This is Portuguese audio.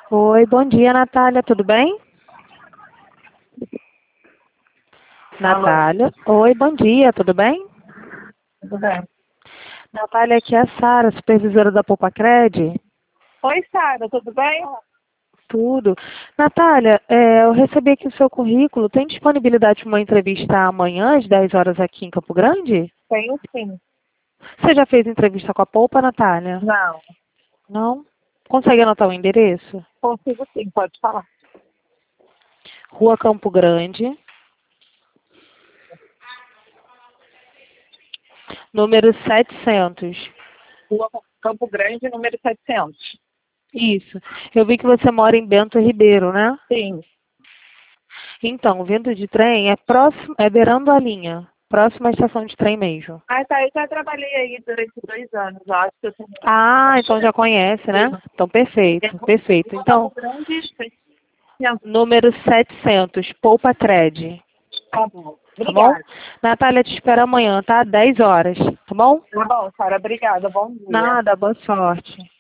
Oi, bom dia, Natália, tudo bem? Alô, Natália, oi, bom dia, tudo bem? tudo bem? Natália, aqui é a Sara, supervisora da Poupa-Cred. Oi, Sara, tudo bem? Tudo. Natália, eu recebi aqui o seu currículo. Tem disponibilidade para uma entrevista amanhã, às 10 horas aqui em Campo Grande? Tenho sim. Você já fez entrevista com a Poupa, Natália? Não, Não? Consegue anotar o endereço? consigo sim, pode falar. Rua Campo Grande, número 700. Rua Campo Grande, número 700. Isso. Eu vi que você mora em Bento Ribeiro, né? Sim. Então, vindo de trem é próximo, é beirando a linha, próximo à estação de trem mesmo. Ah, tá, eu já trabalhei aí durante 2 anos, eu acho que eu tenho... Ah, então já conhece, né? Então, perfeito, perfeito. Rua Campo Então, Grande, 700. número 700, Poupa Cred, Tá bom. tá bom? Obrigada. Natália, te espero amanhã, tá? 10 horas, tá bom? Tá bom, Sara, obrigada. Bom dia. Nada, boa sorte.